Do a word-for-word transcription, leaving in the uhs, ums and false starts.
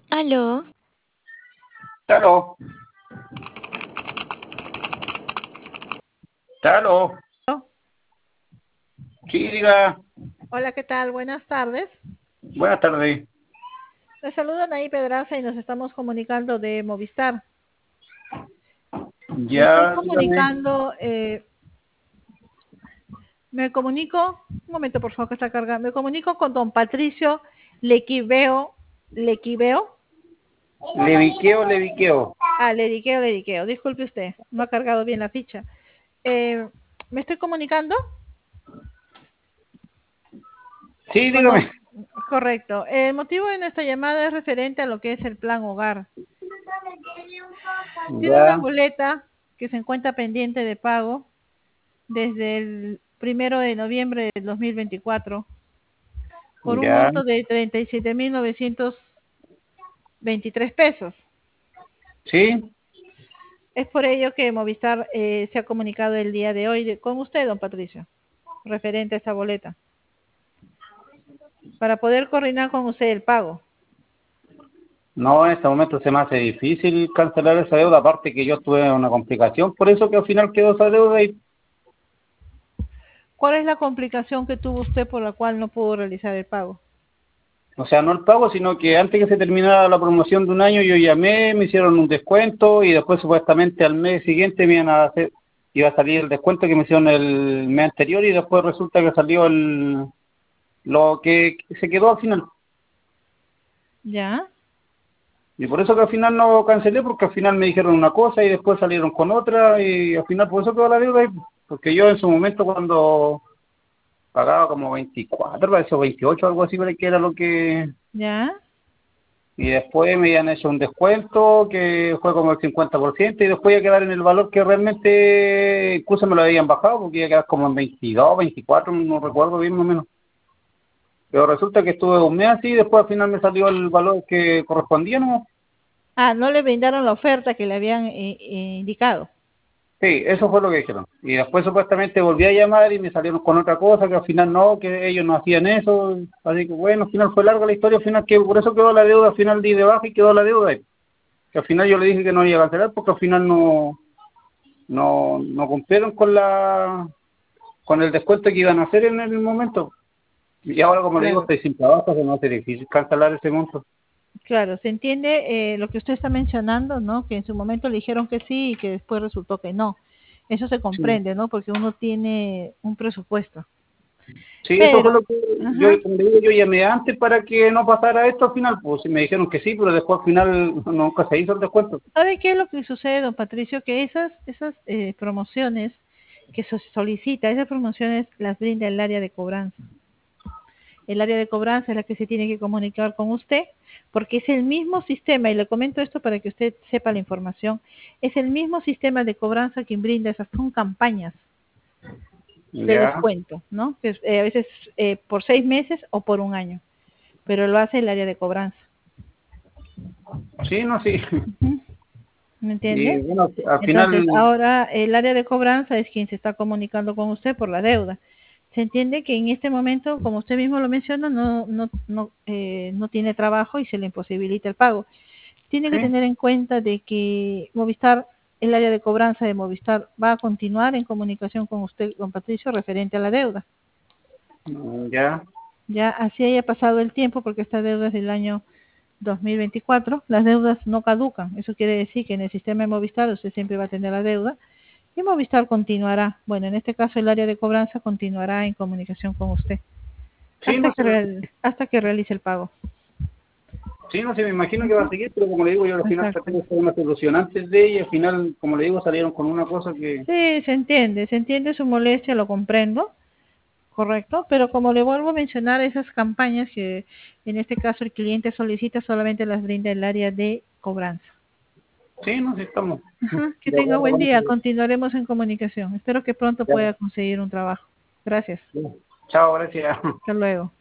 Aló. Claro, claro. Sí, diga. Hola, ¿qué tal? Buenas tardes. Buenas tardes. Les saludan ahí Pedraza y nos estamos comunicando de Movistar. Me estoy Ya, dígame. comunicando, eh, me comunico, un momento por favor que está cargando, me comunico con don Patricio Lequiveo, Lequiveo, Leviqueo, leviqueo. ah, Leriqueo, Leriqueo, disculpe usted, no ha cargado bien la ficha. Eh, me estoy comunicando Sí, con don, dígame. correcto. El motivo de nuestra llamada es referente a lo que es el plan hogar. Tiene una Ya, boleta que se encuentra pendiente de pago desde el primero de noviembre del dos mil veinticuatro por un ya. monto de treinta y siete mil novecientos veintitrés pesos. Sí. Es por ello que Movistar eh, se ha comunicado el día de hoy de- con usted, don Patricio, referente a esa boleta, para poder coordinar con usted el pago. No, en este momento se me hace difícil cancelar esa deuda, aparte que yo tuve una complicación, por eso que al final quedó esa deuda y, ¿Cuál es la complicación que tuvo usted por la cual no pudo realizar el pago? o sea, no el pago, sino que antes que se terminara la promoción de un año yo llamé, me hicieron un descuento y después supuestamente al mes siguiente me iban a hacer, iba a salir el descuento que me hicieron el mes anterior y después resulta que salió el, lo que se quedó al final. ¿Ya? Y por eso que al final no cancelé, porque al final me dijeron una cosa y después salieron con otra y al final por eso quedó la deuda ahí. Porque yo en su momento cuando pagaba como veinticuatro, parece, o veintiocho, algo así, parece que era lo que... ¿Ya? Y después me habían hecho un descuento que fue como el cincuenta por ciento y después iba a quedar en el valor que realmente incluso me lo habían bajado porque iba a quedar como en veintidós, veinticuatro, no recuerdo bien más o menos. Pero resulta que estuve un mes así y después al final me salió el valor que correspondía, ¿no? Ah, no le brindaron la oferta que le habían eh, eh, indicado. Sí, eso fue lo que dijeron. Y después supuestamente volví a llamar y me salieron con otra cosa, que al final no, que ellos no hacían eso. Así que bueno, al final fue larga la historia, al final que por eso quedó la deuda, al final di de baja y quedó la deuda ahí. Que al final yo le dije que no iba a cancelar porque al final no, no, no cumplieron con la con el descuento que iban a hacer en el momento. Y ahora, como le digo, Claro. estoy sin trabajo, se me hace difícil cancelar ese monto. Claro, se entiende eh, lo que usted está mencionando, ¿no? Que en su momento le dijeron que sí y que después resultó que no. Eso se Sí. comprende, ¿no? Porque uno tiene un presupuesto. Sí, eso fue lo Pero, que yo, ajá, como le digo, yo llamé antes para que no pasara esto al final, pues y me dijeron que sí, pero después al final nunca se hizo el descuento. ¿sabe qué es lo que sucede, don Patricio? Que esas, esas eh, promociones que se solicita, esas promociones las brinda el área de cobranza. El área de cobranza es la que se tiene que comunicar con usted, porque es el mismo sistema, y le comento esto para que usted sepa la información, es el mismo sistema de cobranza que brinda esas son campañas de Ya, descuento, ¿no? Que es, eh, a veces eh, por seis meses o por un año, pero lo hace el área de cobranza. sí, no, sí. Ujú. ¿Me Y entiende? bueno, al Entonces, final, ahora el área de cobranza es quien se está comunicando con usted por la deuda. Se entiende que en este momento, como usted mismo lo menciona, no, no, no, eh, no tiene trabajo y se le imposibilita el pago. Tiene que sí, tener en cuenta de que Movistar, el área de cobranza de Movistar, va a continuar en comunicación con usted, don Patricio, referente a la deuda. ya, Ya así haya pasado el tiempo, porque esta deuda es del año dos mil veinticuatro, las deudas no caducan. Eso quiere decir que en el sistema de Movistar usted siempre va a tener la deuda y Movistar continuará. Bueno, en este caso el área de cobranza continuará en comunicación con usted sí, hasta no que sé, real- hasta que realice el pago. sí, no sé, me imagino que va a Ujú. seguir, pero como le digo, yo al final traté Exacto. de hacer una solución antes de ella y al final, como le digo, salieron con una cosa que, Sí, se entiende, se entiende su molestia, lo comprendo, correcto, pero como le vuelvo a mencionar, esas campañas que en este caso el cliente solicita solamente las brinda el área de cobranza. sí, no sé, estamos Ajá, que de tenga acuerdo buen con eso. día. Continuaremos en comunicación. Espero que pronto Ya, pueda conseguir un trabajo. Gracias. ya. Chao, gracias. Hasta luego.